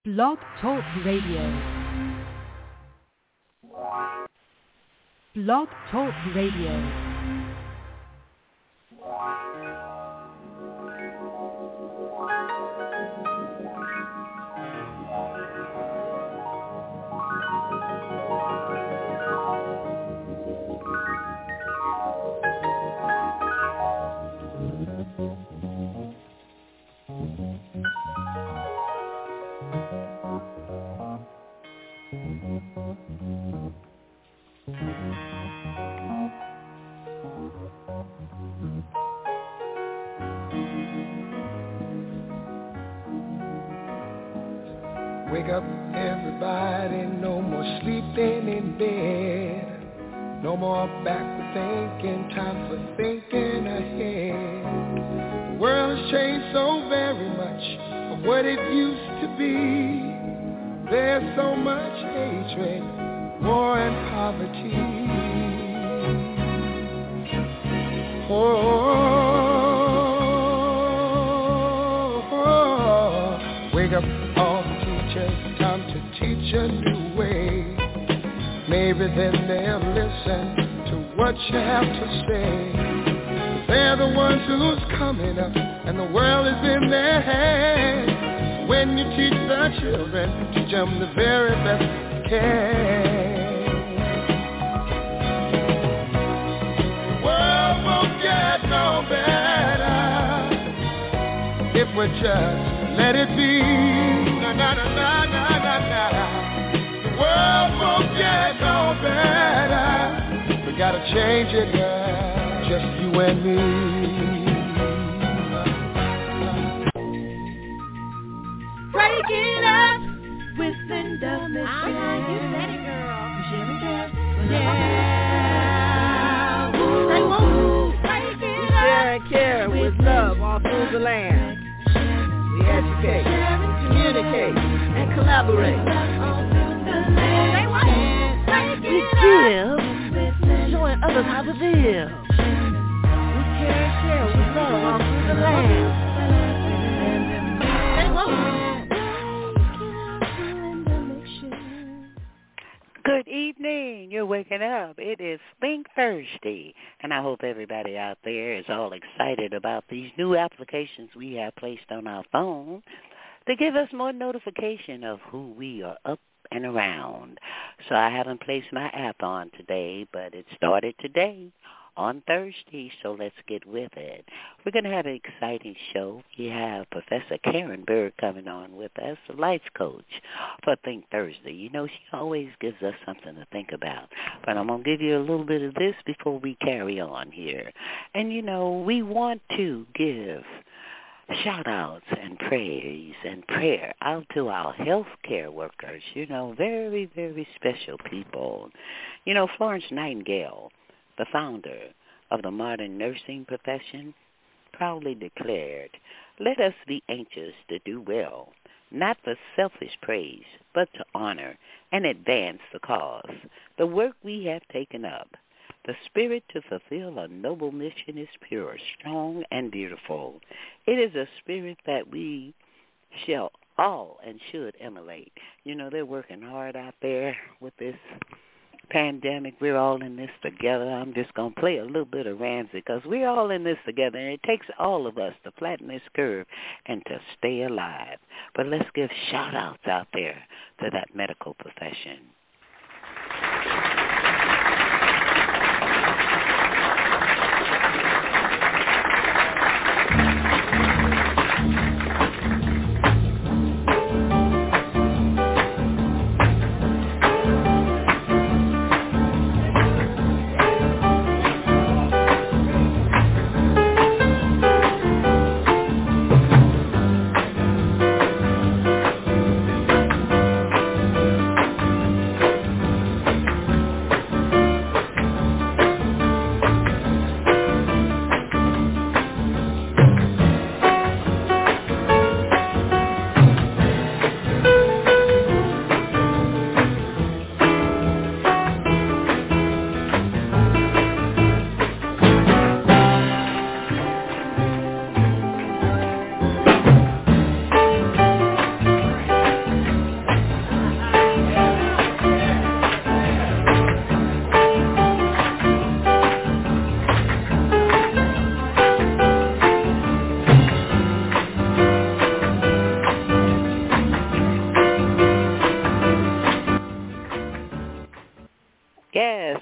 Blog Talk Radio. Blog Talk Radio. Wake up, everybody, no more sleeping in bed. No more backward thinking, time for thinking ahead. The world has changed so very much from what it used to be. There's so much hatred, war and poverty. Wake up, all the teachers, time to teach a new way. Maybe then they'll listen to what you have to say. They're the ones who's coming up, and the world is in their hands. When you teach the children, teach them the very best you can. The world won't get no better if we just let it be. Na na na na na na na. The world won't get no better. We gotta change it, girl, just you and me. Break it up with Linda Michelle. You said it, girl. Yeah. Say woo. Break it up. Share and care with love all through the land. We educate, communicate, and collaborate. We give, showing others how to live. We care and share with love all through the land. Good evening. You're waking up. It is Think Thursday, and I hope everybody out there is all excited about these new applications we have placed on our phone to give us more notification of who we are up and around. So I haven't placed my app on today, but it started today on Thursday, so let's get with it. We're going to have an exciting show. We have Professor Karen Bird coming on with us, a life coach for Think Thursday. You know, she always gives us something to think about. But I'm going to give you a little bit of this before we carry on here. And, you know, we want to give shout-outs and praise and prayer out to our healthcare workers, you know, very, very special people. You know, Florence Nightingale, the founder of the modern nursing profession, proudly declared, "Let us be anxious to do well, not for selfish praise, but to honor and advance the cause, the work we have taken up. The spirit to fulfill a noble mission is pure, strong, and beautiful. It is a spirit that we shall all and should emulate." You know, they're working hard out there with this pandemic. We're all in this together. I'm just going to play a little bit of Ramsey because we're all in this together, and it takes all of us to flatten this curve and to stay alive. But let's give shout-outs out there to that medical profession.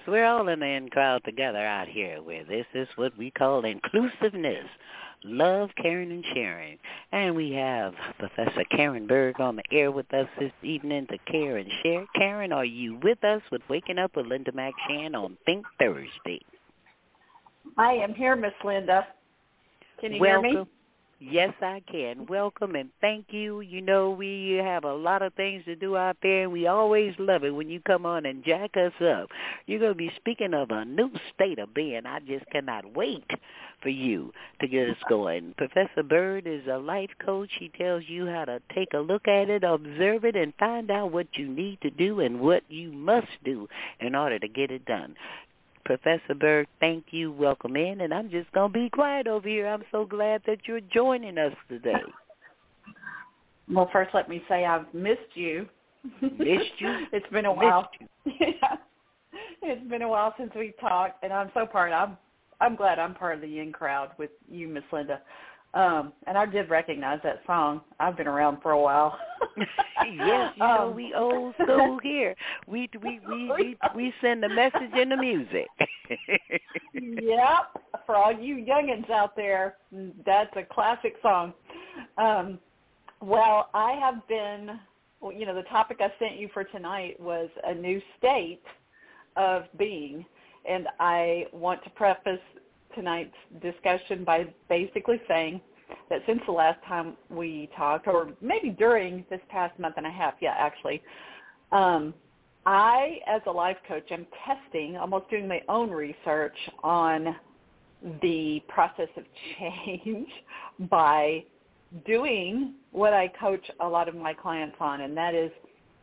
we're all in the in crowd together out here where this is what we call inclusiveness, love, caring, and sharing. And we have Professor Karen Berg on the air with us this evening to care and share. Karen, are you with us with Waking Up with Linda McShann on Think Thursday? I am here, Miss Linda. Can you hear me? Yes, I can. Welcome and thank you. You know, we have a lot of things to do out there, and we always love it when you come on and jack us up. You're going to be speaking of a new state of being. I just cannot wait for you to get us going. Professor Bird is a life coach. He tells you how to take a look at it, observe it, and find out what you need to do and what you must do in order to get it done. Professor Berg, thank you. Welcome in. And I'm just going to be quiet over here. I'm so glad that you're joining us today. Well, first let me say I've missed you. Missed you? It's been a while. Yeah. It's been a while since we talked, and I'm glad I'm part of the in crowd with you, Miss Linda. And I did recognize that song. I've been around for a while. Yes, you know, we old school here. We send the message in the music. Yep. For all you youngins out there, that's a classic song. Well, I have been, the topic I sent you for tonight was a new state of being. And I want to preface tonight's discussion by basically saying that since the last time we talked, or maybe during this past month and a half, I, as a life coach, am testing, almost doing my own research on the process of change by doing what I coach a lot of my clients on, and that is,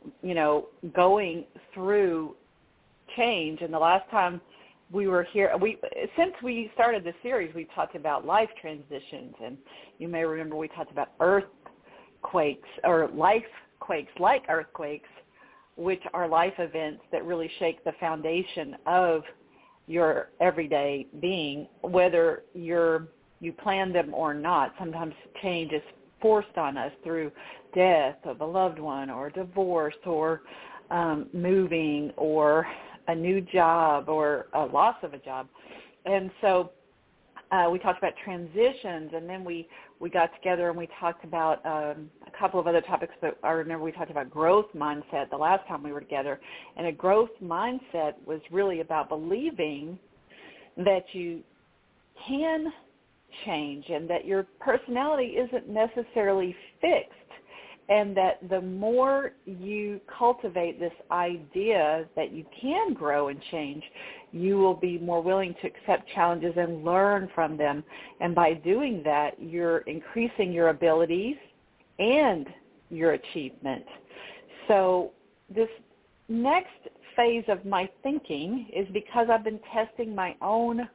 going through change. And the last time we were here, since we started the series, we talked about life transitions, and you may remember we talked about earthquakes or life quakes, like earthquakes, which are life events that really shake the foundation of your everyday being, whether you plan them or not. Sometimes change is forced on us through death of a loved one, or divorce, or moving, or a new job, or a loss of a job. And so we talked about transitions, and then we got together and we talked about a couple of other topics, but I remember we talked about growth mindset the last time we were together. And a growth mindset was really about believing that you can change and that your personality isn't necessarily fixed, and that the more you cultivate this idea that you can grow and change, you will be more willing to accept challenges and learn from them. And by doing that, you're increasing your abilities and your achievement. So this next phase of my thinking is because I've been testing my own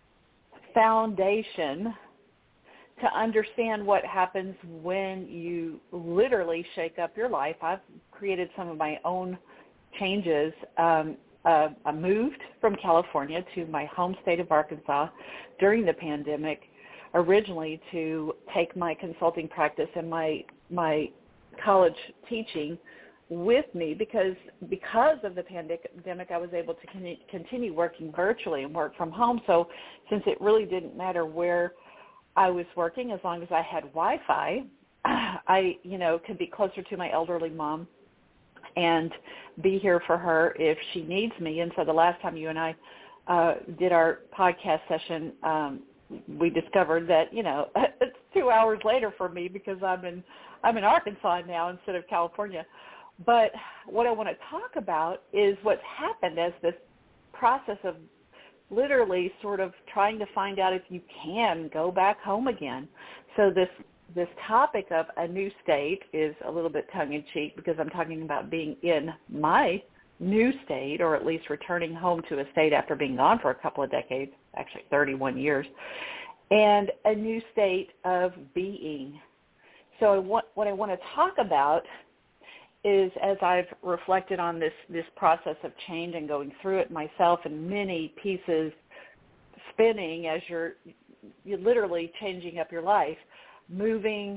foundation to understand what happens when you literally shake up your life. I've created some of my own changes. I moved from California to my home state of Arkansas during the pandemic, originally to take my consulting practice and my college teaching with me, because of the pandemic, I was able to continue working virtually and work from home. So since it really didn't matter where I was working, as long as I had Wi-Fi, I, could be closer to my elderly mom and be here for her if she needs me. And so the last time you and I did our podcast session, we discovered that, it's 2 hours later for me because I'm in Arkansas now instead of California. But what I want to talk about is what's happened as this process of literally sort of trying to find out if you can go back home again. So this topic of a new state is a little bit tongue-in-cheek because I'm talking about being in my new state, or at least returning home to a state after being gone for a couple of decades, actually 31 years, and a new state of being. So what I want to talk about is, as I've reflected on this process of change and going through it myself, and many pieces spinning as you're literally changing up your life, moving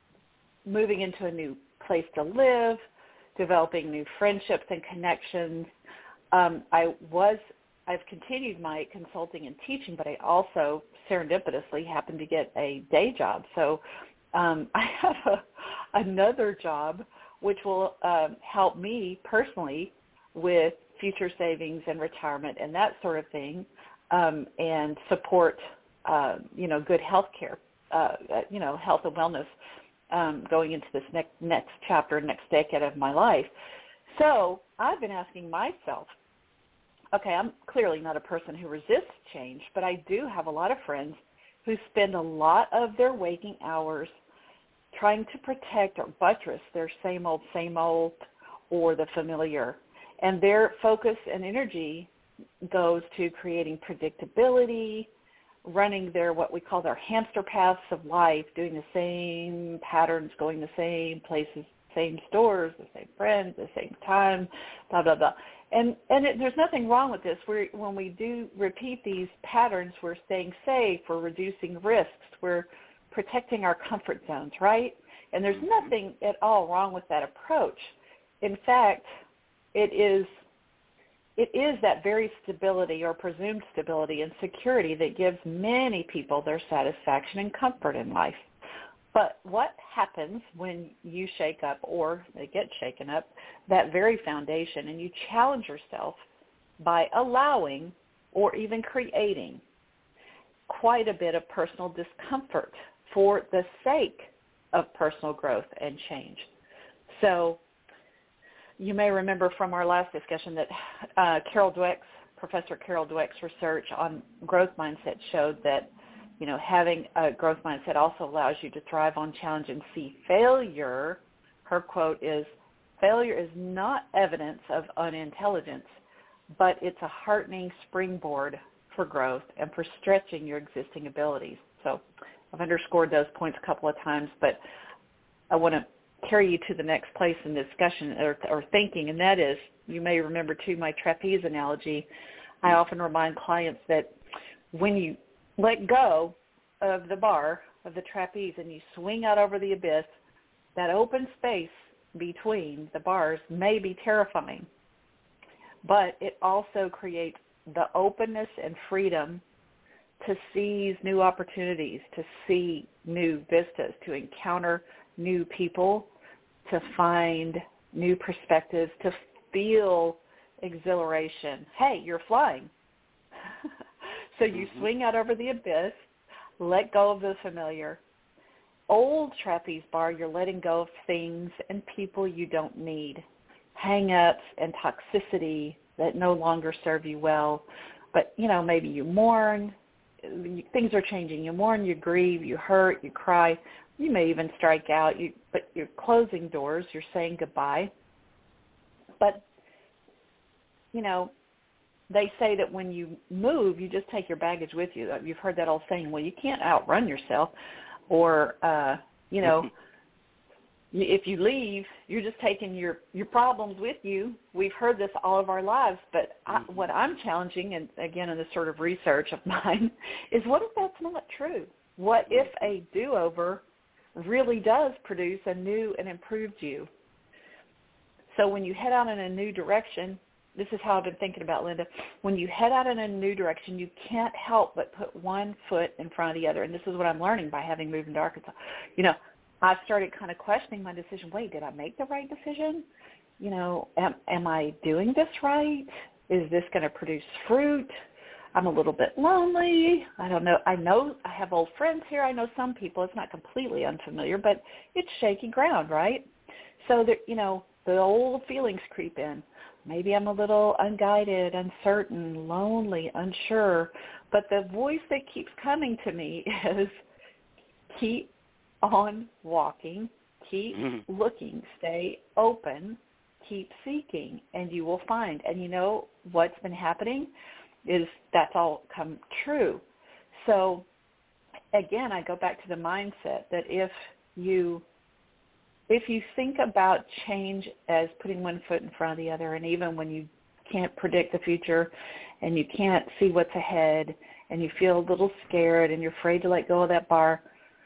into a new place to live, developing new friendships and connections. I was I've continued my consulting and teaching, but I also serendipitously happened to get a day job. So I have another job which will help me personally with future savings and retirement and that sort of thing, and support, good health care, health and wellness going into this next chapter, next decade of my life. So I've been asking myself, okay, I'm clearly not a person who resists change, but I do have a lot of friends who spend a lot of their waking hours trying to protect or buttress their same old, or the familiar. And their focus and energy goes to creating predictability, running their what we call their hamster paths of life, doing the same patterns, going the same places, same stores, the same friends, the same time, blah, blah, blah. And there's nothing wrong with this. When we do repeat these patterns, we're staying safe, we're reducing risks, we're protecting our comfort zones, right? And there's nothing at all wrong with that approach. In fact, it is that very stability or presumed stability and security that gives many people their satisfaction and comfort in life. But what happens when you shake up, or they get shaken up, that very foundation, and you challenge yourself by allowing or even creating quite a bit of personal discomfort for the sake of personal growth and change? So you may remember from our last discussion that Professor Carol Dweck's research on growth mindset showed that, having a growth mindset also allows you to thrive on challenge and see failure. Her quote is, "Failure is not evidence of unintelligence, but it's a heartening springboard for growth and for stretching your existing abilities." So I've underscored those points a couple of times, but I want to carry you to the next place in discussion or thinking, and that is, you may remember too my trapeze analogy. I often remind clients that when you let go of the bar of the trapeze and you swing out over the abyss, that open space between the bars may be terrifying, but it also creates the openness and freedom to seize new opportunities, to see new vistas, to encounter new people, to find new perspectives, to feel exhilaration. Hey, you're flying. So you swing out over the abyss, let go of the familiar. Old trapeze bar, you're letting go of things and people you don't need, hang-ups and toxicity that no longer serve you well. But, maybe you mourn. Things are changing. You mourn, you grieve, you hurt, you cry. You may even strike out, but you're closing doors. You're saying goodbye. But, they say that when you move, you just take your baggage with you. You've heard that old saying, well, you can't outrun yourself. Or, if you leave, you're just taking your problems with you. We've heard this all of our lives, but what I'm challenging, and again in this sort of research of mine, is what if that's not true? What if a do-over really does produce a new and improved you? So when you head out in a new direction, this is how I've been thinking about, Linda. When you head out in a new direction, you can't help but put one foot in front of the other. And this is what I'm learning by having moved into Arkansas. I've started kind of questioning my decision. Wait, did I make the right decision? Am I doing this right? Is this going to produce fruit? I'm a little bit lonely. I don't know. I know I have old friends here. I know some people. It's not completely unfamiliar, but it's shaky ground, right? So that, the old feelings creep in. Maybe I'm a little unguided, uncertain, lonely, unsure. But the voice that keeps coming to me is keep on walking, keep looking, stay open, keep seeking, and you will find. And what's been happening is that's all come true. So, again, I go back to the mindset that if you think about change as putting one foot in front of the other, and even when you can't predict the future and you can't see what's ahead and you feel a little scared and you're afraid to let go of that bar,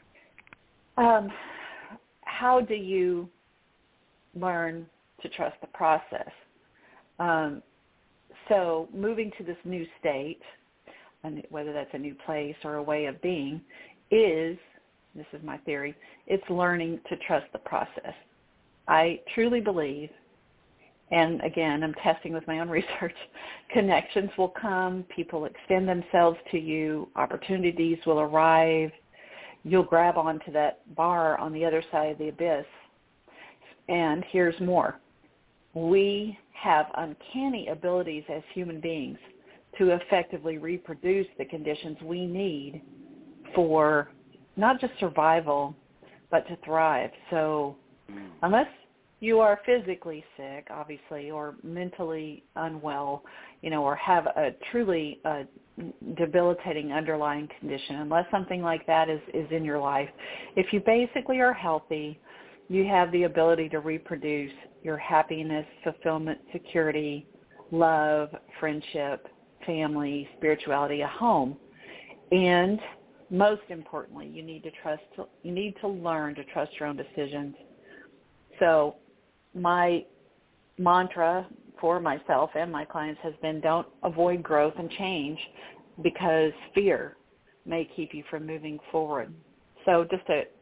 how do you learn to trust the process? So moving to this new state, and whether that's a new place or a way of being, this is my theory, it's learning to trust the process. I truly believe, and again, I'm testing with my own research, connections will come, people extend themselves to you, opportunities will arrive, you'll grab onto that bar on the other side of the abyss. And here's more. We have uncanny abilities as human beings to effectively reproduce the conditions we need for not just survival, but to thrive. So unless you are physically sick, obviously, or mentally unwell, or have a truly debilitating underlying condition, unless something like that is in your life, if you basically are healthy, you have the ability to reproduce your happiness, fulfillment, security, love, friendship, family, spirituality, a home. And most importantly, you need to learn to trust your own decisions. So my mantra for myself and my clients has been, don't avoid growth and change, because fear may keep you from moving forward. So just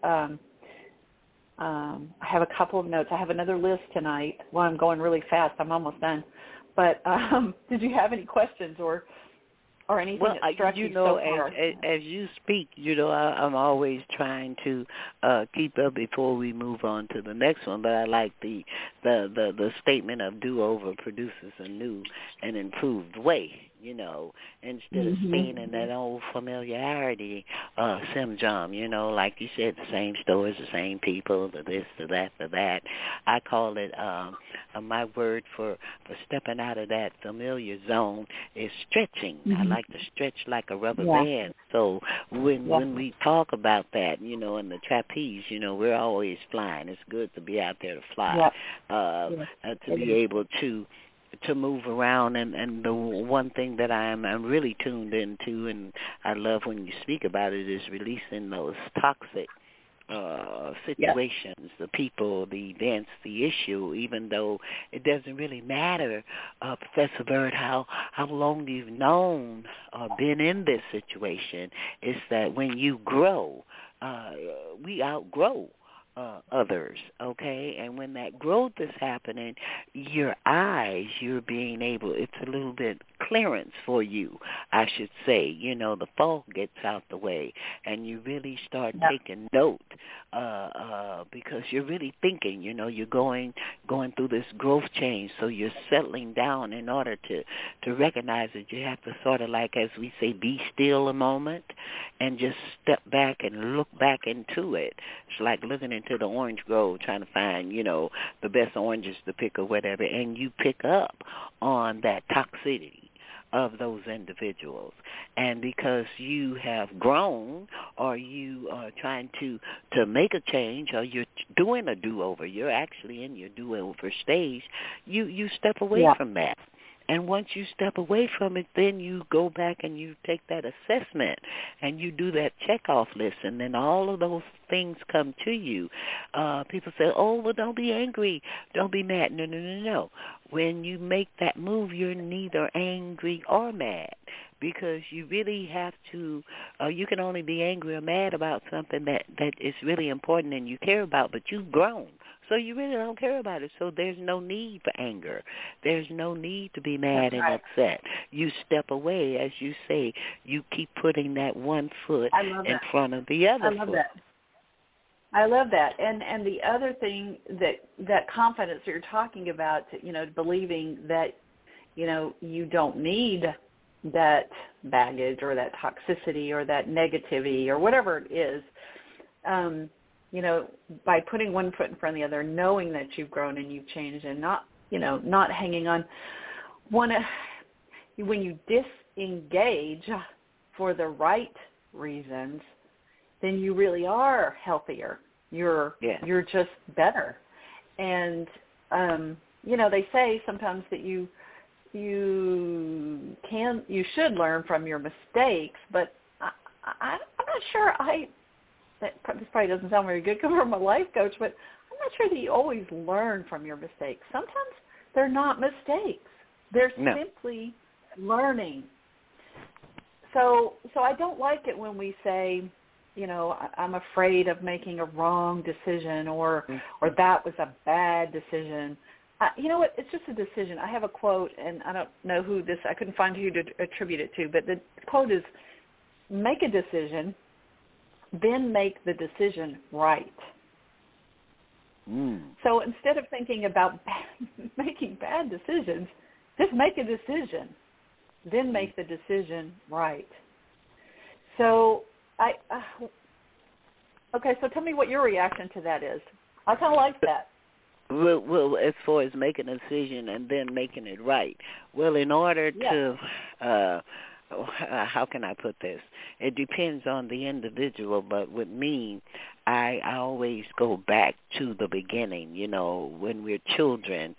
I have a couple of notes. I have another list tonight. Well, I'm going really fast. I'm almost done. But did you have any questions or anything that struck you so far? As you speak, I'm always trying to keep up before we move on to the next one. But I like the statement of do-over produces a new and improved way. Instead of staying in that old familiarity syndrome, like you said, the same stores, the same people, the this, the that, the that. I call it, my word for stepping out of that familiar zone is stretching. I like to stretch like a rubber band. So when we talk about that, in the trapeze, we're always flying. It's good to be out there to fly, to be able to move around, and the one thing that I'm really tuned into, and I love when you speak about it, is releasing those toxic situations, the people, the events, the issue, even though it doesn't really matter, Professor Bird, how long you've known or been in this situation. It's that when you grow, we outgrow others, okay? And when that growth is happening, your eyes, you're being able, it's a little bit clearance for you, I should say. The fog gets out the way, and you really start taking note because you're really thinking, you're going through this growth change, so you're settling down in order to recognize that you have to sort of, like, as we say, be still a moment and just step back and look back into it. It's like looking into the orange grove trying to find, the best oranges to pick or whatever, and you pick up on that toxicity of those individuals. And because you have grown, or you are trying to make a change, or you're doing a do-over, you're actually in your do-over stage, you step away from that. And once you step away from it, then you go back and you take that assessment and you do that check-off list, and then all of those things come to you. People say, oh, well, don't be angry. Don't be mad. No. When you make that move, you're neither angry or mad, because you really have to, you can only be angry or mad about something that is really important and you care about, but you've grown. So you really don't care about it. So there's no need for anger. There's no need to be mad and upset. You step away, as you say. You keep putting that one foot in front of the other foot. I love that. And the other thing, that confidence that you're talking about, believing that, you don't need that baggage or that toxicity or that negativity or whatever it is, by putting one foot in front of the other, knowing that you've grown and you've changed, and not hanging on. When you disengage for the right reasons, then you really are healthier. You're just better. And they say sometimes that you should learn from your mistakes, but I'm not sure this probably doesn't sound very good coming from a life coach, but I'm not sure that you always learn from your mistakes. Sometimes they're not mistakes. They're simply learning. So I don't like it when we say, you know, I'm afraid of making a wrong decision or that was a bad decision. You know what? It's just a decision. I have a quote, and I don't know who this, I couldn't find who to attribute it to, but the quote is, make a decision, then make the decision right. So instead of thinking about making bad decisions, just make a decision, then make the decision right. So okay, so tell me what your reaction to that is. I kind of like that. Well, as far as making a decision and then making it right. Well, in order to, how can I put this? It depends on the individual, but with me, I always go back to the beginning. You know, when we're children,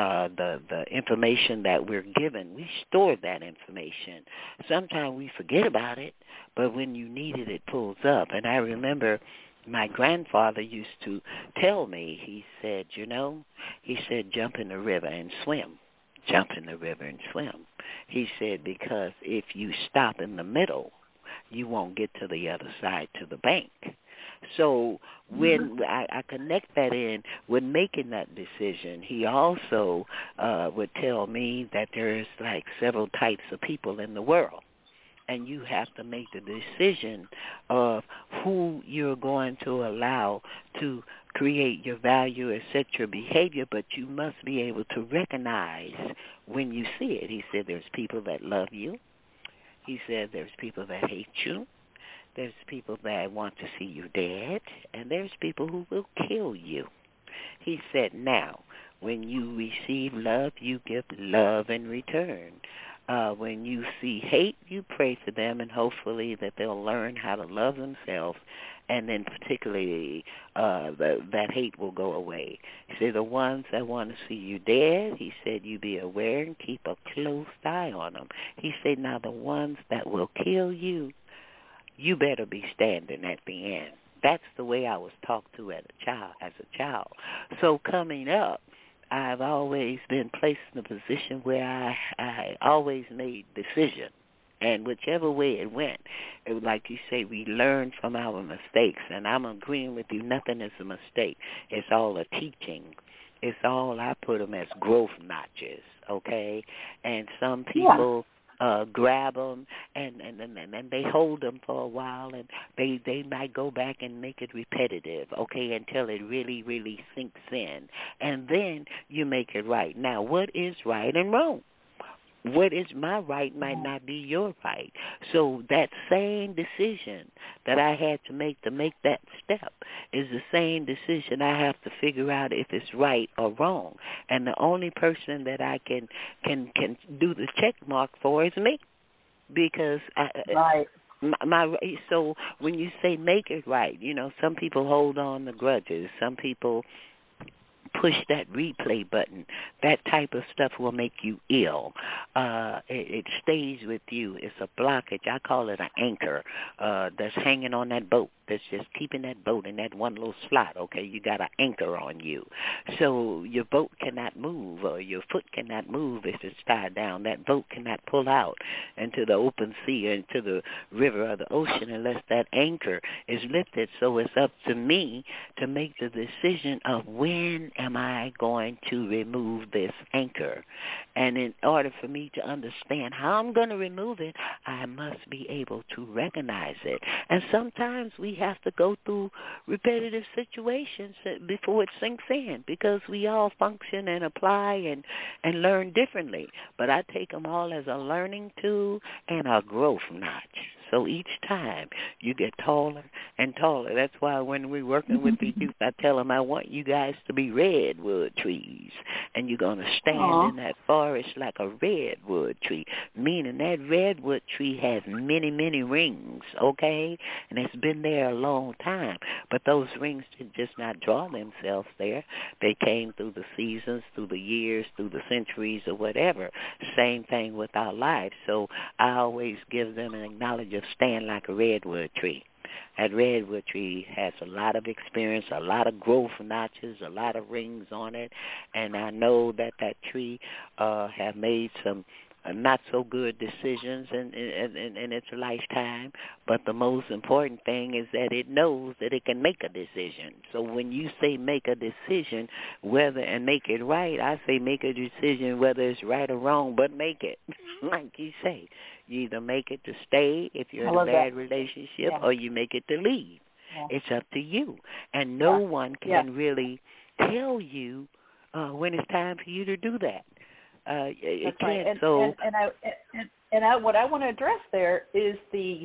the information that we're given, we store that information. Sometimes we forget about it, but when you need it, it pulls up. And I remember my grandfather used to tell me, he said, you know, he said, jump in the river and swim. Jump in the river and swim. He said, because if you stop in the middle, you won't get to the other side, to the bank. So when I connect that in with making that decision, he also would tell me that there's like several types of people in the world. And you have to make the decision of who you're going to allow to create your value and set your behavior, but you must be able to recognize when you see it. He said there's people that love you. He said there's people that hate you. There's people that want to see you dead, and there's people who will kill you. He said, now, when you receive love, you give love in return. When you see hate, you pray for them, and hopefully that they'll learn how to love themselves, and then particularly that hate will go away. He said the ones that want to see you dead, he said you be aware and keep a close eye on them. He said now the ones that will kill you, you better be standing at the end. That's the way I was talked to as a child. So coming up, I've always been placed in a position where I always made decisions. And whichever way it went, it was like you say, we learn from our mistakes. And I'm agreeing with you, nothing is a mistake. It's all a teaching. It's all, I put them as growth notches, okay? And some people grab them and they hold them for a while, and they might go back and make it repetitive, okay, until it really, really sinks in. And then you make it right. Now, what is right and wrong? What is my right might not be your right. So that same decision that I had to make that step is the same decision I have to figure out if it's right or wrong. And the only person that I can do the check mark for is me, because so when you say make it right, you know, some people hold on to grudges. Some people push that replay button. That type of stuff will make you ill. It stays with you. It's a blockage. I call it an anchor that's hanging on that boat. That's just keeping that boat in that one little slot, okay? You got an anchor on you. So your boat cannot move, or your foot cannot move if it's tied down. That boat cannot pull out into the open sea or into the river or the ocean unless that anchor is lifted. So it's up to me to make the decision of when am I going to remove this anchor. And in order for me to understand how I'm going to remove it, I must be able to recognize it. And sometimes we have to go through repetitive situations before it sinks in, because we all function and apply and learn differently. But I take them all as a learning tool and a growth notch. So each time you get taller and taller. That's why when we're working with the youth, I tell them I want you guys to be redwood trees. And you're going to stand in that forest like a redwood tree, meaning that redwood tree has many, many rings, okay? And it's been there a long time. But those rings did just not draw themselves there. They came through the seasons, through the years, through the centuries or whatever. Same thing with our lives. So I always give them an acknowledge of stand like a redwood tree. That redwood tree has a lot of experience, a lot of growth notches, a lot of rings on it, and I know that tree have made some not so good decisions in its lifetime, but the most important thing is that it knows that it can make a decision. So when you say make a decision, whether and make it right, I say make a decision whether it's right or wrong, but make it. Like you say, you either make it to stay if you're in a bad relationship, or you make it to leave. Yeah. It's up to you, and no one can really tell you when it's time for you to do that. That's right. And what I want to address there is the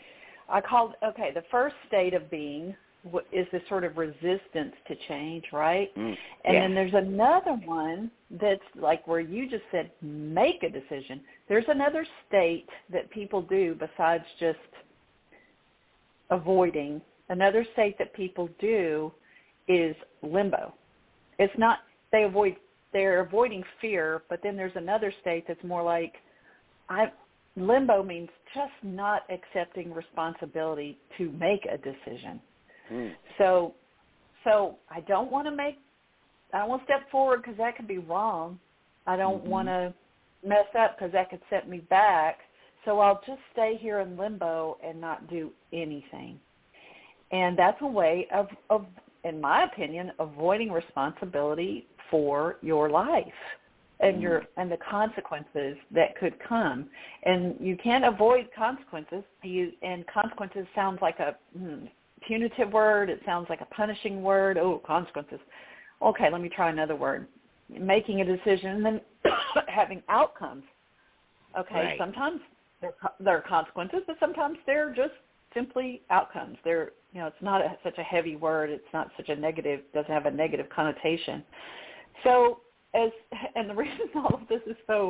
first state of being is the sort of resistance to change, right? And then there's another one that's like where you just said make a decision. There's another state that people do besides just avoiding. Another state that people do is limbo. It's not they're avoiding fear, but then there's another state that's more like limbo means just not accepting responsibility to make a decision. So I don't want to step forward because that could be wrong. I don't want to mess up because that could set me back. So I'll just stay here in limbo and not do anything. And that's a way of in my opinion, avoiding responsibility for your life and the consequences that could come. And you can't avoid consequences. And consequences sounds like a punitive word. It sounds like a punishing word. Oh, consequences. Okay, let me try another word. Making a decision and then having outcomes. Okay, right. Sometimes there are consequences, but sometimes they're just simply outcomes. They're, it's not such a heavy word. It's not such a negative, doesn't have a negative connotation. So, and the reason all of this is so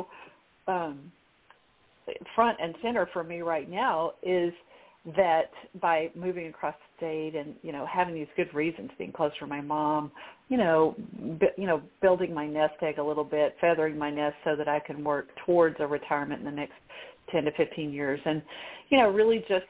front and center for me right now is that by moving across the state and, having these good reasons, being close to my mom, building my nest egg a little bit, feathering my nest so that I can work towards a retirement in the next 10 to 15 years. And, really just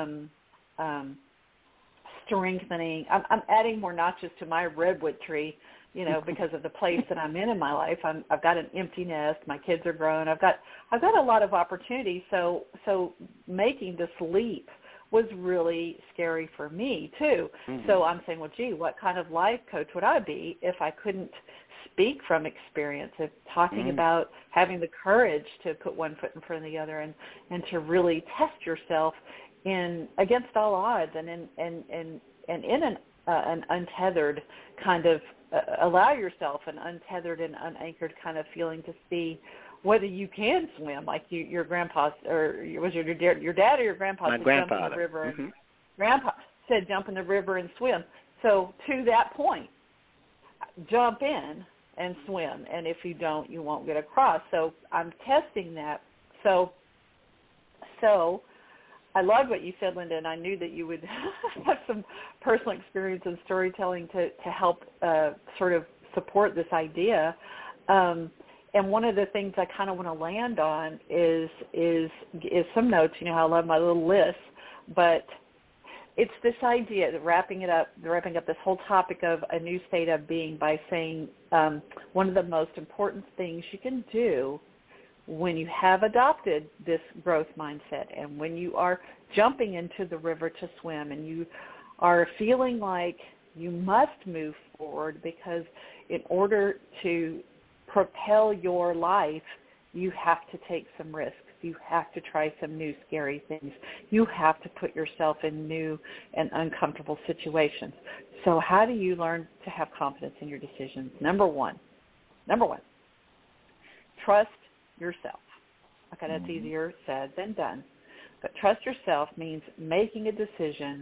strengthening. I'm adding more notches to my redwood tree, because of the place that I'm in my life. I've got an empty nest. My kids are grown. I've got a lot of opportunity. So making this leap was really scary for me too. So I'm saying, well, gee, what kind of life coach would I be if I couldn't speak from experience, of talking about having the courage to put one foot in front of the other and to really test yourself against all odds and in an untethered kind of allow yourself an untethered and unanchored kind of feeling to see whether you can swim, like your grandpa, or was your dad or your grandpa said jump in the river, and grandpa said jump in the river and swim. So to that point, jump in and swim, and if you don't, you won't get across. So I'm testing that. So I loved what you said, Linda, and I knew that you would have some personal experience and storytelling to help sort of support this idea. And one of the things I kind of want to land on is some notes. How I love my little list, but it's this idea that wrapping up this whole topic of a new state of being by saying one of the most important things you can do when you have adopted this growth mindset and when you are jumping into the river to swim and you are feeling like you must move forward because in order to propel your life, you have to take some risks. You have to try some new scary things. You have to put yourself in new and uncomfortable situations. So how do you learn to have confidence in your decisions? Number one, trust yourself. Okay, that's easier said than done. But trust yourself means making a decision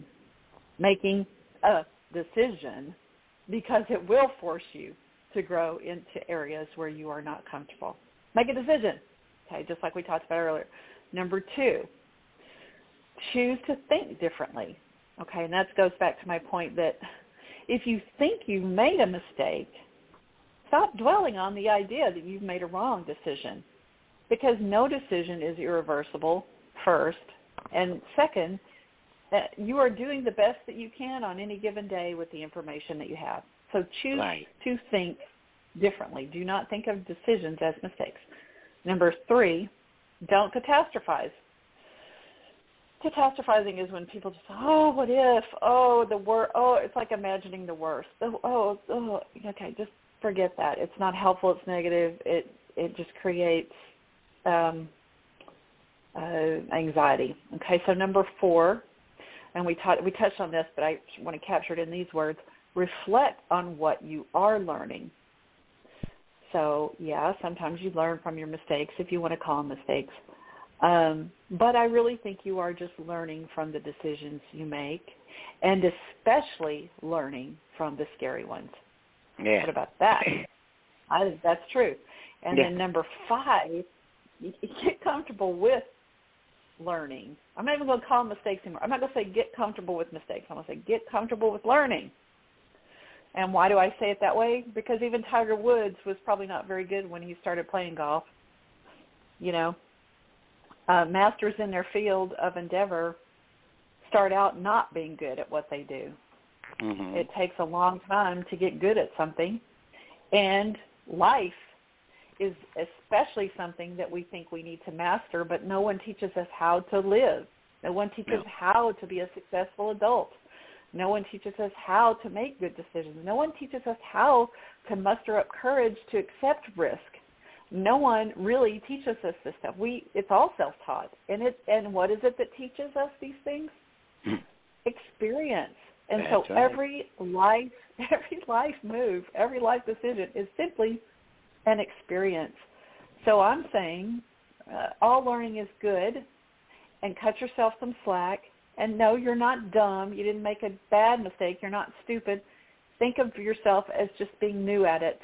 because it will force you to grow into areas where you are not comfortable. Make a decision, okay, just like we talked about earlier. Number two, choose to think differently, okay, and that goes back to my point that if you think you've made a mistake, stop dwelling on the idea that you've made a wrong decision, because no decision is irreversible, first, and second, you are doing the best that you can on any given day with the information that you have. So choose to think differently. Do not think of decisions as mistakes. Number 3, don't catastrophize. Catastrophizing is when people just, what if? The worst. It's like imagining the worst. Okay, just forget that. It's not helpful. It's negative. It just creates anxiety. Okay, so number 4, and we touched on this, but I want to capture it in these words. Reflect on what you are learning. So, yeah, sometimes you learn from your mistakes, if you want to call them mistakes. But I really think you are just learning from the decisions you make, and especially learning from the scary ones. Yeah. What about that? I think that's true. And then number 5, you get comfortable with learning. I'm not even going to call them mistakes anymore. I'm not going to say get comfortable with mistakes. I'm going to say get comfortable with learning. And why do I say it that way? Because even Tiger Woods was probably not very good when he started playing golf. You know, masters in their field of endeavor start out not being good at what they do. Mm-hmm. It takes a long time to get good at something. And life is especially something that we think we need to master, but no one teaches us how to live. No one teaches how to be a successful adult. No one teaches us how to make good decisions. No one teaches us how to muster up courage to accept risk. No one really teaches us this stuff. It's all self-taught. And what is it that teaches us these things? Experience. And that's so right. every life move, every life decision is simply an experience. So I'm saying all learning is good, and cut yourself some slack. And no, you're not dumb. You didn't make a bad mistake. You're not stupid. Think of yourself as just being new at it,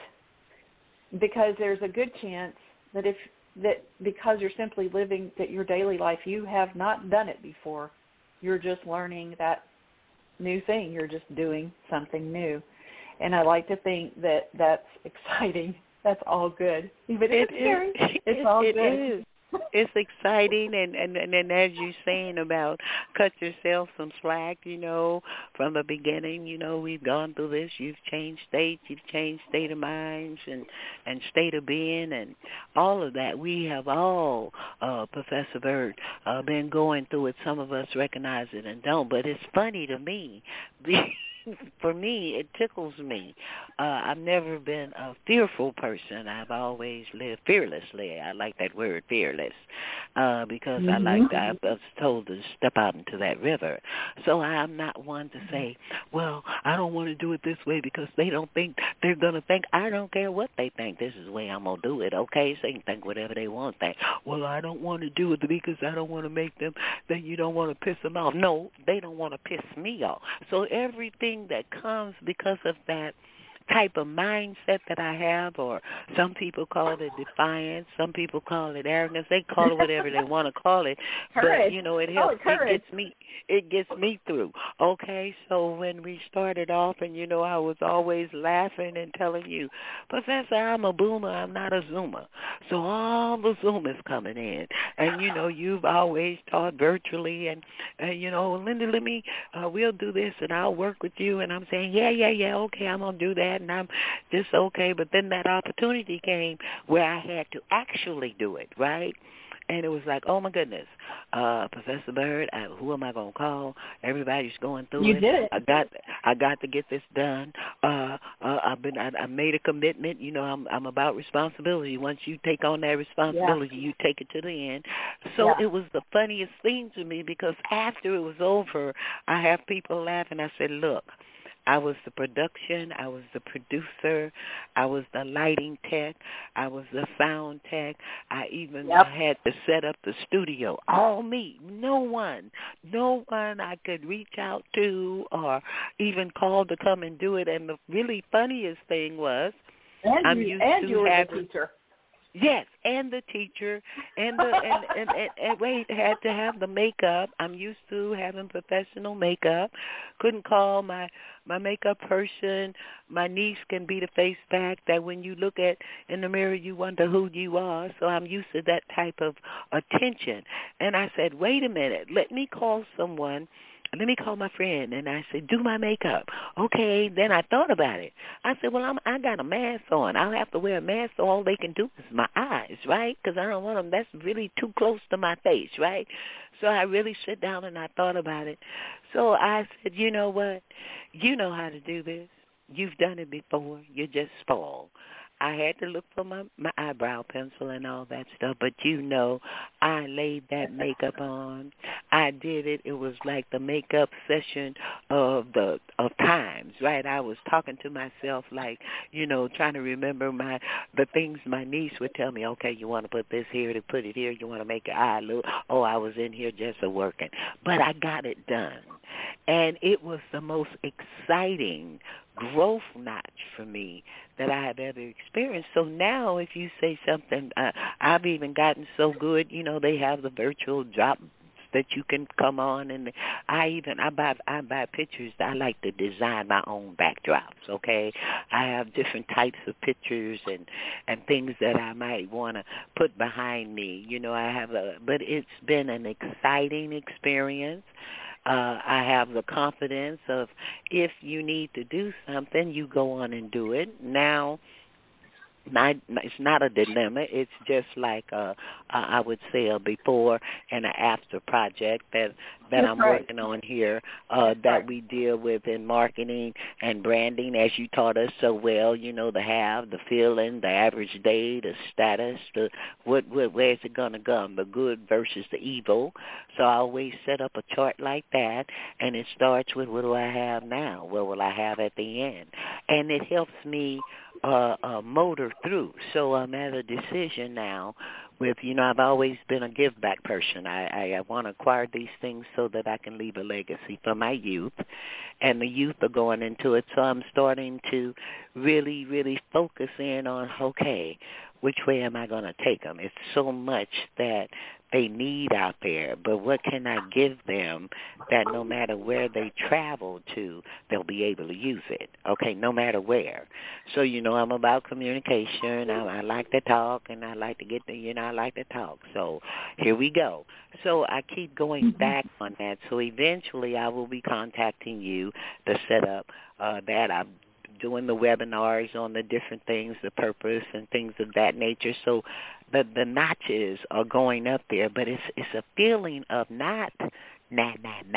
because there's a good chance that because you're simply living your daily life, you have not done it before. You're just learning that new thing. You're just doing something new. And I like to think that that's exciting. That's all good. Even if it's scary, it's all good. It is. It's exciting, and as you're saying about cut yourself some slack, from the beginning, we've gone through this. You've changed states, you've changed state of minds and state of being, and all of that. We have all, Professor Bird, been going through it. Some of us recognize it and don't, but it's funny to me. For me, it tickles me. I've never been a fearful person. I've always lived fearlessly. I like that word, fearless, because I was told to step out into that river. So I'm not one to say, well, I don't want to do it this way because they don't think they're going to think. I don't care what they think. This is the way I'm going to do it, okay? So they can think whatever they want to think. Well, I don't want to do it because I don't want to make them think you don't want to piss them off. No, they don't want to piss me off. So everything that comes because of that type of mindset that I have, or some people call it defiance, some people call it arrogance. They call it whatever they want to call it. Courage. But it helps. It gets me through. Okay, so when we started off, and I was always laughing and telling you, Professor, I'm a boomer, I'm not a zoomer. So all the zoomers coming in, and you've always taught virtually, and Linda, we'll do this, and I'll work with you, and I'm saying, yeah, okay, I'm gonna do that. And I'm just okay, but then that opportunity came where I had to actually do it, right? And it was like, oh my goodness, Professor Bird, who am I gonna call? Everybody's going through it. You did it. I got to get this done. I made a commitment. I'm about responsibility. Once you take on that responsibility, you take it to the end. So it was the funniest thing to me, because after it was over, I have people laughing. I said, look, I was the production, I was the producer, I was the lighting tech, I was the sound tech, I even had to set up the studio. All me. No one I could reach out to or even call to come and do it. And the really funniest thing was, you were the teacher. Yes, and the teacher, and wait, had to have the makeup. I'm used to having professional makeup. Couldn't call my makeup person. My niece can be the face back that when you look at in the mirror, you wonder who you are. So I'm used to that type of attention. And I said, wait a minute, let me call someone let me call my friend. And I said, do my makeup. Okay. Then I thought about it. I said, well, I got a mask on. I'll have to wear a mask, so all they can do is my eyes, right? Because I don't want them. That's really too close to my face, right? So I really sit down and I thought about it. So I said, you know what? You know how to do this. You've done it before. You're just spoiled. I had to look for my eyebrow pencil and all that stuff, but I laid that makeup on. I did it. It was like the makeup session of times, right? I was talking to myself like, trying to remember the things my niece would tell me. Okay, you want to put this here to put it here. You want to make your eye look. Oh, I was in here just working, but I got it done, and it was the most exciting growth notch for me that I have ever experienced. So now if you say something, I've even gotten so good, they have the virtual drop that you can come on, and I buy pictures. I like to design my own backdrops, okay? I have different types of pictures and things that I might want to put behind me. But it's been an exciting experience. I have the confidence of if you need to do something, you go on and do it. Now, it's not a dilemma. It's just like I would say a before and an after project that I'm working on here that we deal with in marketing and branding, as you taught us so well. The have, the feeling, the average day, the status, where's it gonna come? The good versus the evil. So I always set up a chart like that, and it starts with what do I have now? What will I have at the end? And it helps me motor through. So I'm at a decision now with, I've always been a give back person. I want to acquire these things so that I can leave a legacy for my youth, and the youth are going into it. So I'm starting to really, really focus in on, okay, which way am I going to take them? It's so much that they need out there, but what can I give them that no matter where they travel to, they'll be able to use it, okay, no matter where. So, I'm about communication. I like to talk, and I like to get I like to talk. So here we go. So I keep going back on that. So eventually I will be contacting you to set up that. I'm doing the webinars on the different things, the purpose and things of that nature. So the notches are going up there, but it's a feeling of not nah.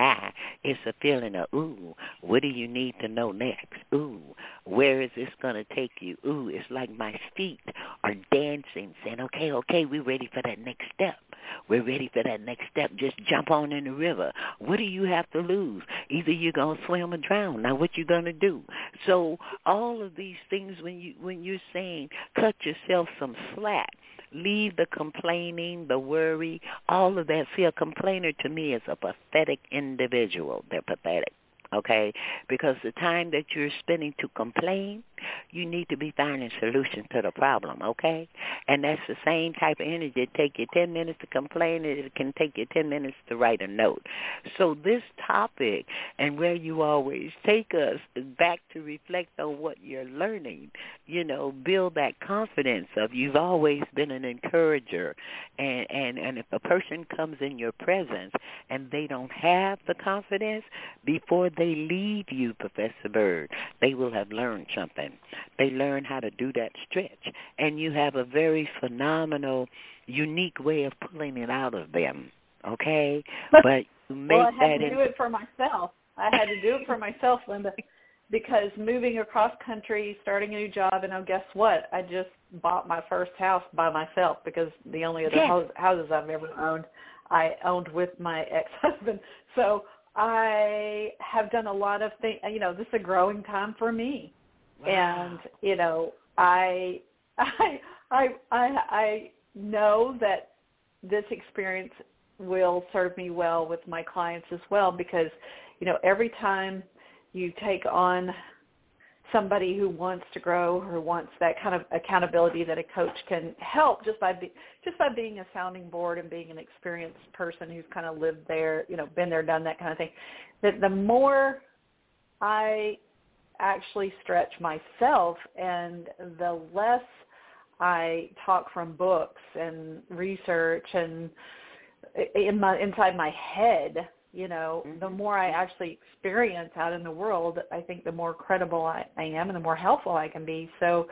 It's a feeling of, ooh, what do you need to know next? Ooh, where is this going to take you? Ooh, it's like my feet are dancing, saying, okay, we're ready for that next step. We're ready for that next step. Just jump on in the river. What do you have to lose? Either you're going to swim or drown. Now, what you going to do? So all of these things, when you're saying cut yourself some slack, leave the complaining, the worry, all of that. See, a complainer to me is a pathetic individual. They're pathetic, okay? Because the time that you're spending to complain, you need to be finding solutions to the problem, okay? And that's the same type of energy. It take you 10 minutes to complain, and it can take you 10 minutes to write a note. So this topic and where you always take us back to reflect on what you're learning, build that confidence of you've always been an encourager. And if a person comes in your presence and they don't have the confidence, before they leave you, Professor Bird, they will have learned something. They learn how to do that stretch. And you have a very phenomenal, unique way of pulling it out of them, okay? But you make I had to do it for myself. I had to do it for myself, Linda, because moving across country, starting a new job, and guess what? I just bought my first house by myself because the only other houses I've ever owned, I owned with my ex-husband. So I have done a lot of things. This is a growing time for me. Wow. And, I know that this experience will serve me well with my clients as well because, every time you take on somebody who wants to grow, who wants that kind of accountability that a coach can help just by being a sounding board and being an experienced person who's kind of lived there, been there, done that kind of thing, that the more I actually stretch myself and the less I talk from books and research and inside my head, the more I actually experience out in the world, I think the more credible I am and the more helpful I can be. So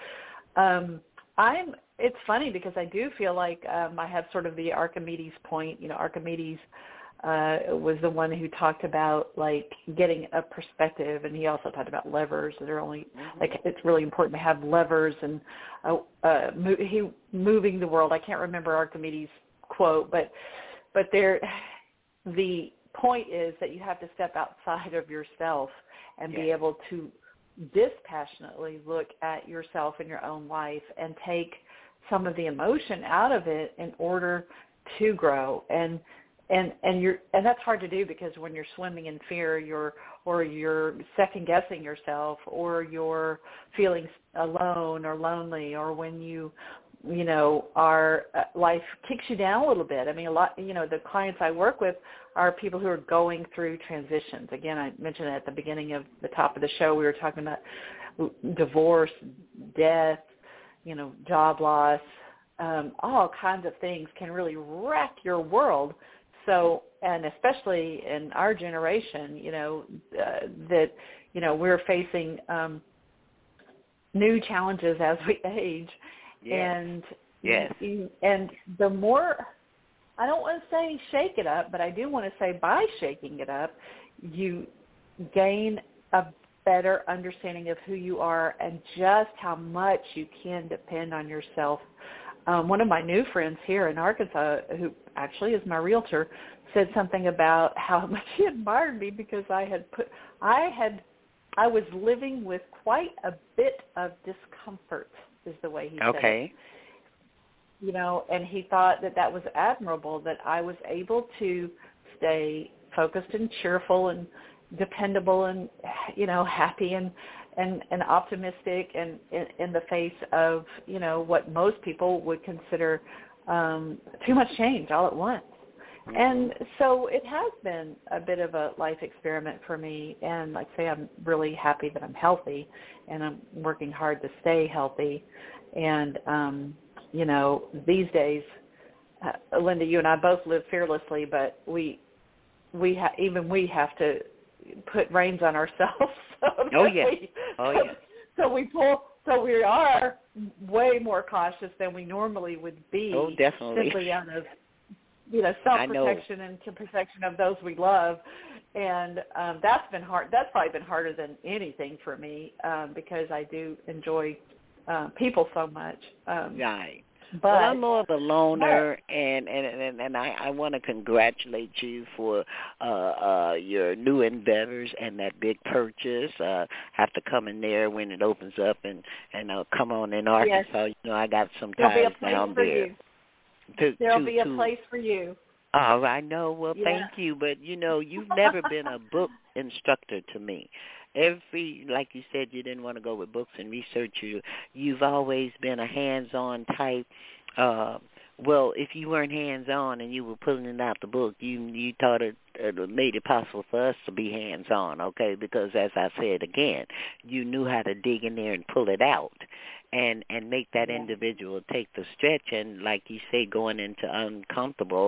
it's funny because I do feel like I have sort of the Archimedes point. Archimedes was the one who talked about like getting a perspective, and he also talked about levers that are only like it's really important to have levers and moving the world. I can't remember Archimedes' quote, but the point is that you have to step outside of yourself and be able to dispassionately look at yourself and your own life and take some of the emotion out of it in order to grow. And that's hard to do because when you're swimming in fear, you're second guessing yourself, or you're feeling alone or lonely, or when our life kicks you down a little bit. I mean, the clients I work with are people who are going through transitions. Again, I mentioned at the beginning of the top of the show, we were talking about divorce, death, job loss, all kinds of things can really wreck your world. So, and especially in our generation, we're facing new challenges as we age. Yes. And the more, I don't want to say shake it up, but I do want to say by shaking it up, you gain a better understanding of who you are and just how much you can depend on yourself. One of my new friends here in Arkansas, who actually is my realtor, said something about how much he admired me because I was living with quite a bit of discomfort, is the way he said it. Okay. And he thought that was admirable, that I was able to stay focused and cheerful and dependable and, happy and optimistic and in the face of, what most people would consider too much change all at once. And so it has been a bit of a life experiment for me. And like I say, I'm really happy that I'm healthy, and I'm working hard to stay healthy. And, these days, Linda, you and I both live fearlessly, but we have to put reins on ourselves. So we are way more cautious than we normally would be. Oh, definitely. Simply out of self-protection and protection of those we love. And that's been hard. That's probably been harder than anything for me because I do enjoy people so much. Right. But I'm more of a loner, and I want to congratulate you for your new endeavors and that big purchase. Have to come in there when it opens up and come on in Arkansas. Yes. I got some ties down there. There'll be a place for you. Oh, I know. Well, thank you. But, you've never been a book instructor to me. Like you said, you didn't want to go with books and research. You've always been a hands-on type. Well, if you weren't hands-on and you were pulling it out the book, you thought it made it possible for us to be hands-on, okay? Because, as I said again, you knew how to dig in there and pull it out and make that individual take the stretch. And like you say, going into uncomfortable,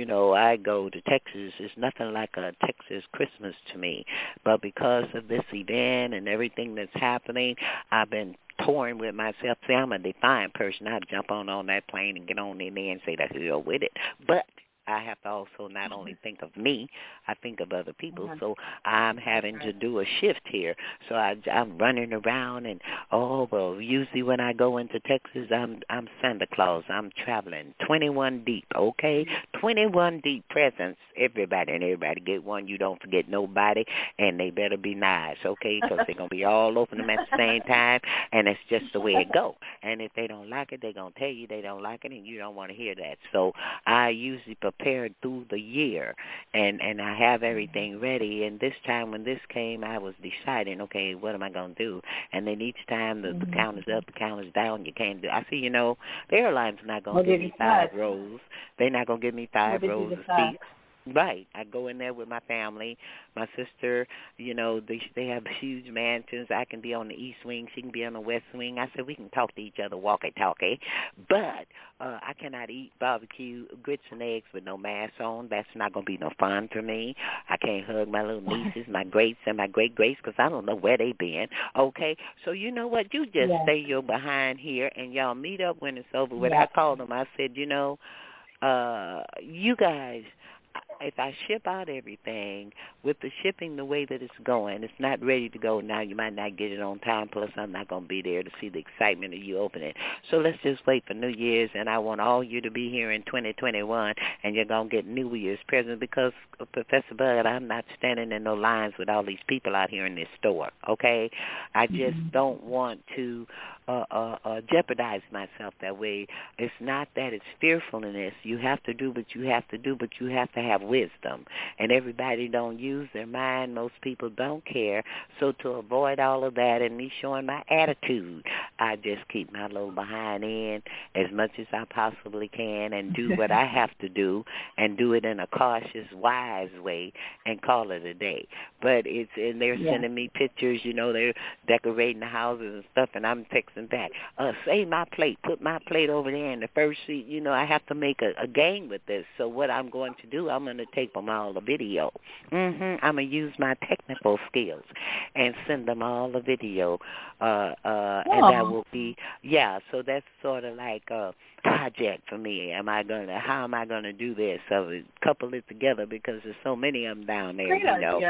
I go to Texas. It's nothing like a Texas Christmas to me. But because of this event and everything that's happening, I've been touring with myself. See, I'm a defiant person. I jump on that plane and get on in there and say the hell with it. But I have to also not only think of me, I think of other people. So I'm having to do a shift here. So I'm running around and, usually when I go into Texas, I'm Santa Claus. I'm traveling 21 deep, okay? 21 deep presents. Everybody get one. You don't forget nobody, and they better be nice, okay? Because they're going to be all open them at the same time, and it's just the way it go. And if they don't like it, they're going to tell you they don't like it, and you don't want to hear that. So I usually prepared through the year, and I have everything ready. And this time when this came, I was deciding, okay, what am I going to do? And then each time the count is up, the count is down, you can't do. I see, the airline's not going to give me 5 rows. They're not going to give me 5 rows of seats. Right. I go in there with my family. My sister, they have huge mansions. I can be on the east wing. She can be on the west wing. I said, we can talk to each other, walkie-talkie. But I cannot eat barbecue grits and eggs with no mask on. That's not going to be no fun for me. I can't hug my little nieces, my greats, and my great-greats because I don't know where they been. Okay? So you know what? You just stay your behind here, and y'all meet up when it's over with. I called them. I said, you guys, if I ship out everything, with the shipping the way that it's going, it's not ready to go now. You might not get it on time, plus I'm not going to be there to see the excitement of you opening. So let's just wait for New Year's, and I want all you to be here in 2021, and you're going to get New Year's presents because, Professor Bud, I'm not standing in no lines with all these people out here in this store, okay? I just don't want to jeopardize myself that way. It's not that it's fearfulness. You have to do what you have to do, but you have to have wisdom. And everybody don't use their mind. Most people don't care. So to avoid all of that and me showing my attitude, I just keep my little behind in as much as I possibly can and do what I have to do and do it in a cautious, wise way and call it a day. But they're sending me pictures, they're decorating the houses and stuff, and I'm texting back, save my plate, put my plate over there in the first seat. I have to make a game with this. So what I'm going to do, I'm going to tape them all the video. I'm going to use my technical skills and send them all the video. And that will be, so that's sort of like a project for me. How am I going to do this? So couple it together because there's so many of them down there,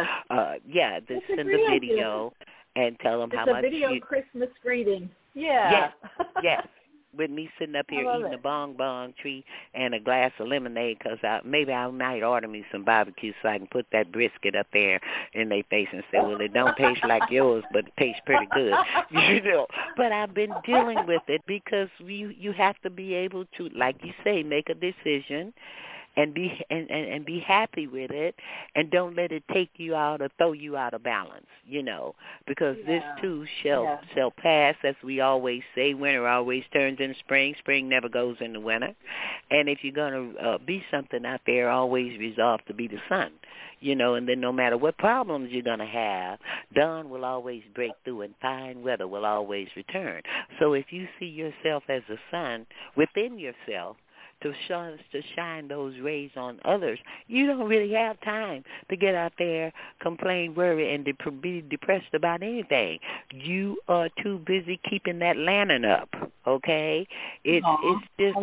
just send the video and tell them how much. It's a video Christmas greeting. Yeah. Yes. With me sitting up here eating a bong tree and a glass of lemonade because maybe I might order me some barbecue so I can put that brisket up there in their face and say, well, it don't taste like yours, but it tastes pretty good. But I've been dealing with it because you have to be able to, like you say, make a decision and be happy with it, and don't let it take you out or throw you out of balance, because this too shall pass, as we always say. Winter always turns into spring. Spring never goes into winter. And if you're going to be something out there, always resolve to be the sun, and then no matter what problems you're going to have, dawn will always break through and fine weather will always return. So if you see yourself as a sun within yourself, to shine those rays on others, you don't really have time to get out there, complain, worry, and be depressed about anything. You are too busy keeping that lantern up, okay? It's just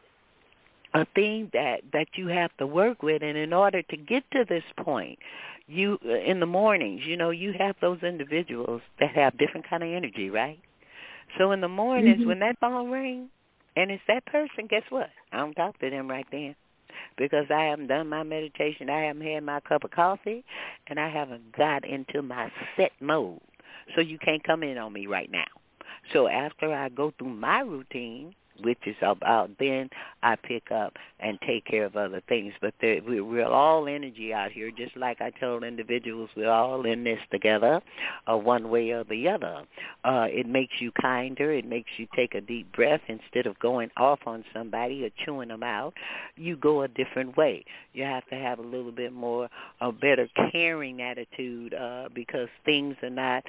a thing that you have to work with, and in order to get to this point, you in the mornings, you have those individuals that have different kind of energy, right? So in the mornings, when that phone rings, and it's that person, guess what? I don't talk to them right then because I haven't done my meditation, I haven't had my cup of coffee, and I haven't got into my set mode. So you can't come in on me right now. So after I go through my routine, which is about, then I pick up and take care of other things. But we're all energy out here, just like I told individuals, we're all in this together, one way or the other. It makes you kinder. It makes you take a deep breath instead of going off on somebody or chewing them out. You go a different way. You have to have a little bit more, a better caring attitude because things are not,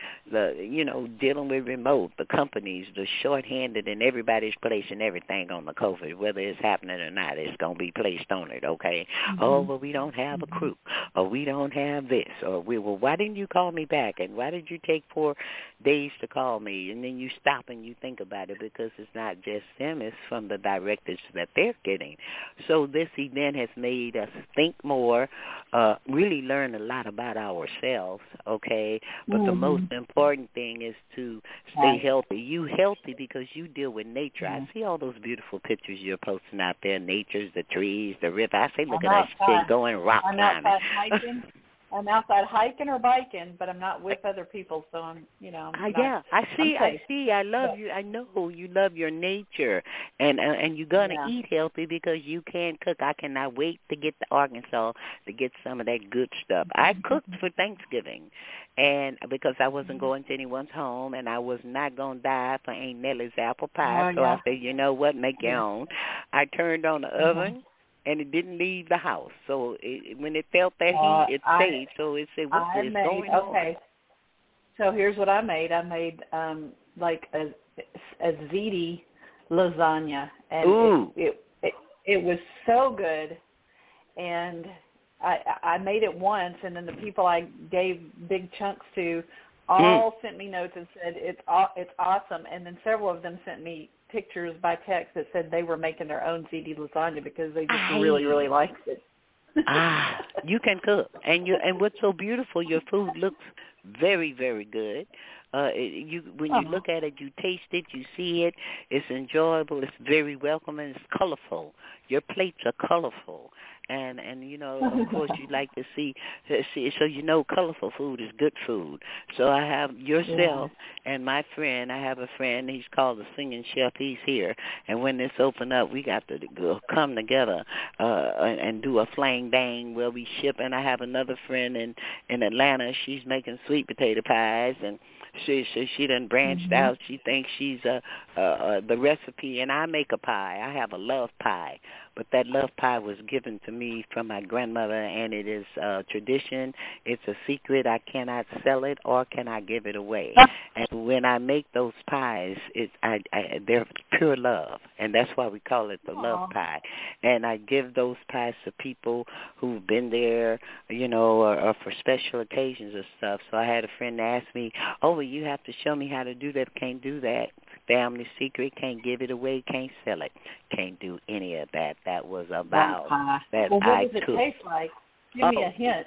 dealing with remote, the companies, the shorthanded, and everybody's placing everything on the COVID, whether it's happening or not, it's going to be placed on it, okay? Oh, well, we don't have a crew, or we don't have this, or why didn't you call me back, and why did you take 4 days to call me? And then you stop and you think about it because it's not just them, it's from the directives that they're getting. So this event has made us think more, really learn a lot about ourselves, okay? But the most important thing is to stay healthy. You healthy because you deal with nature. I see all those beautiful pictures you're posting out there, nature's, the trees, the river. I say, look at that shit going rock climbing. I'm outside hiking or biking, but I'm not with other people, so I'm. I see. I love you. I know you love your nature, and you're gonna eat healthy because you can cook. I cannot wait to get to Arkansas to get some of that good stuff. I cooked for Thanksgiving, and because I wasn't going to anyone's home, and I was not gonna die for Aunt Nellie's apple pie, so I said, you know what, make your own. I turned on the oven. and it didn't leave the house. So when it felt that heat, it stayed. So it said, "What's this going on?" Okay. So here's what I made. I made like a ziti lasagna, and it was so good. And I made it once, and then the people I gave big chunks to all sent me notes and said it's awesome. And then several of them sent me pictures by text that said they were making their own ziti lasagna because they just really, really liked it. You can cook, and what's so beautiful, your food looks very, very good. When you look at it, you taste it, you see it. It's enjoyable. It's very welcoming. It's colorful. Your plates are colorful, and of course, you like to see. So colorful food is good food. So I have yourself and my friend. I have a friend. He's called the Singing Chef. He's here, and when this open up, we got to come together and do a flang dang where we ship. And I have another friend in Atlanta. She's making sweet potato pies, and she done branched out. She thinks she's the recipe, and I make a pie. I have a love pie, but that love pie was given to me from my grandmother, and it is tradition. It's a secret. I cannot sell it, or can I give it away. And when I make those pies, they're pure love, and that's why we call it the love pie. And I give those pies to people who've been there, or for special occasions or stuff. So I had a friend ask me, "Oh, you have to show me how to do that." Can't do that. Family secret. Can't give it away. Can't sell it. Can't do any of that. That was a vow that what I does it took. taste like? Give me a hint.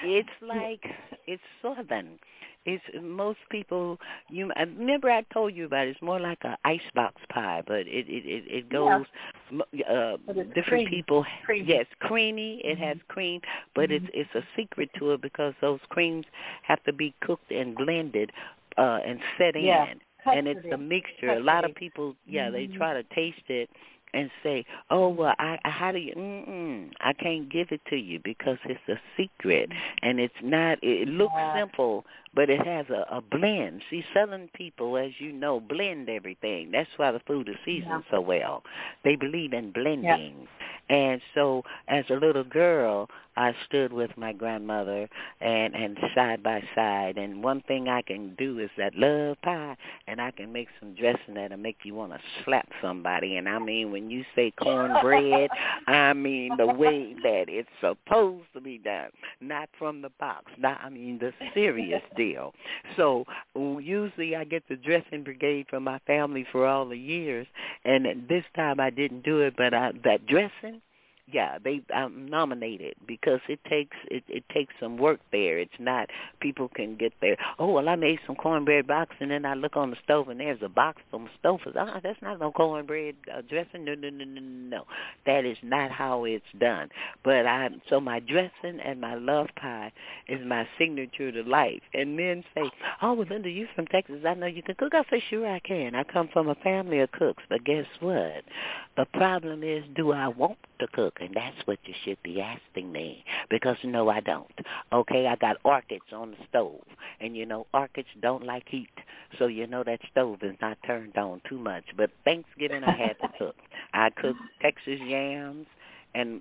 It's southern. It's most people. I remember I told you about it. It's more like an icebox pie, but it goes different creamy. people. Creamy. Yes, creamy. It has cream, but it's a secret to it because those creams have to be cooked and blended and set in, and it's a mixture. A lot of people, they try to taste it and say, "Oh, well, how do you?" I can't give it to you because it's a secret, and it's not. It looks simple, but it has a blend. See, Southern people, as you know, blend everything. That's why the food is seasoned so well. They believe in blending. And so, as a little girl, I stood with my grandmother and side by side. And one thing I can do is that love pie, and I can make some dressing that'll make you want to slap somebody. And I mean, when you say cornbread, I mean the way that it's supposed to be done, not from the box. I mean the serious deal. So usually I get the dressing brigade from my family for all the years, and this time I didn't do it, but that dressing, I'm nominated because it takes some work there. It's not people can get there. Oh, well, I made some cornbread box, and then I look on the stove, and there's a box from the stove. That's not no cornbread dressing. No. That is not how it's done. But so my dressing and my love pie is my signature to life. And men say, "Oh, well, Linda, you from Texas. I know you can cook." I say, "Sure I can. I come from a family of cooks." But guess what? The problem is, do I want to cook? And that's what you should be asking me, because no, I don't. Okay, I got orchids on the stove, and orchids don't like heat, so that stove is not turned on too much. But Thanksgiving I had to cook. I cooked Texas yams and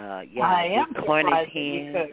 Cornish hen.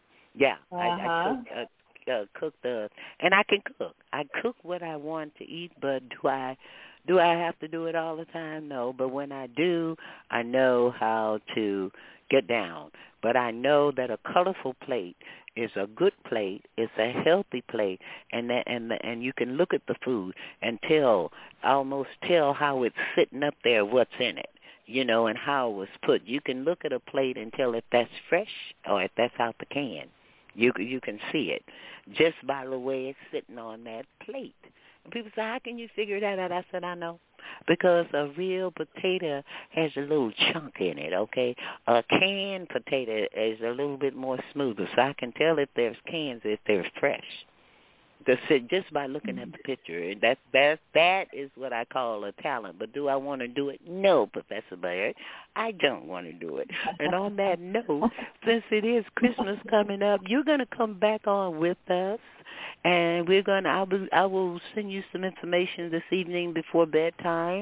I cooked and I can cook. I cook what I want to eat, but do I have to do it all the time? No, but when I do, I know how to get down. But I know that a colorful plate is a good plate. It's a healthy plate, and you can look at the food and almost tell how it's sitting up there, what's in it, and how it was put. You can look at a plate and tell if that's fresh or if that's out the can. You can see it just by the way it's sitting on that plate. People say, "How can you figure that out?" I said, "I know. Because a real potato has a little chunk in it, okay? A canned potato is a little bit more smoother, so I can tell if there's cans, if they're fresh. Just by looking at the picture. That is what I call a talent. But do I want to do it? No, Professor Baird. I don't want to do it. And on that note, since it is Christmas coming up, you're going to come back on with us. And I will send you some information this evening before bedtime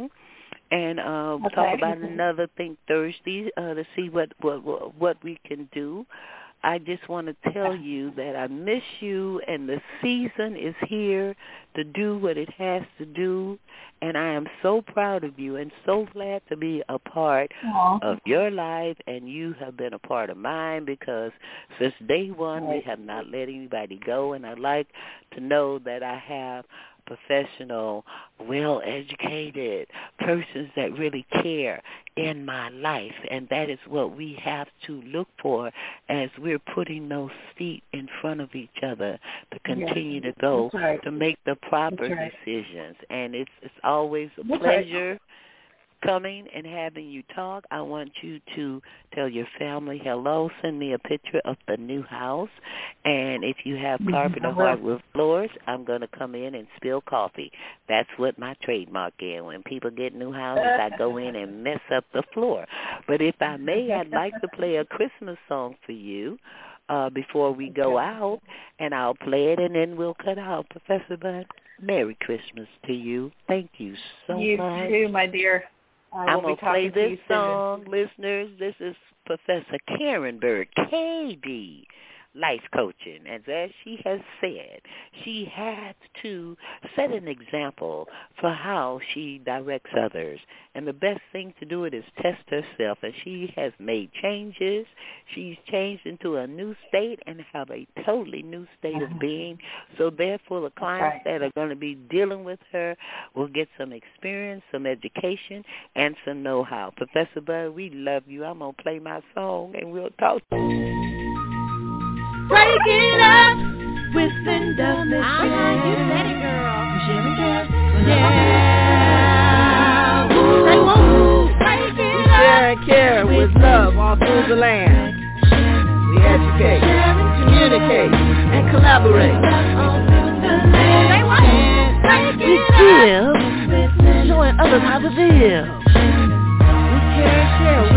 and talk about another Think Thursday to see what we can do. I just want to tell you that I miss you, and the season is here to do what it has to do, and I am so proud of you and so glad to be a part of your life, and you have been a part of mine because since day one we have not let anybody go, and I'd like to know that I have professional, well-educated persons that really care in my life, and that is what we have to look for as we're putting those feet in front of each other to continue to go to make the proper decisions. And it's always a pleasure coming and having you talk. I want you to tell your family hello. Send me a picture of the new house. And if you have carpet or hardwood floors, I'm going to come in and spill coffee. That's what my trademark is. When people get new houses, I go in and mess up the floor. But if I may, I'd like to play a Christmas song for you before we go out, and I'll play it, and then we'll cut out. Professor Bud, Merry Christmas to you. Thank you so much. You too, my dear. I'm going to play this song, listeners. This is Professor Karen Bird, KB, life coaching. And as she has said, she had to set an example for how she directs others. And the best thing to do it is test herself. And she has made changes. She's changed into a new state and have a totally new state of being. So therefore, the clients that are going to be dealing with her will get some experience, some education, and some know-how. Professor Bud, we love you. I'm going to play my song, and we'll talk. Break it up with Linda Michelle. You said it, girl. Yeah. Say woo. Break it up. Share and care with love all through the land. We educate, communicate, and collaborate. Say what? We give, showing others how to live. We care and share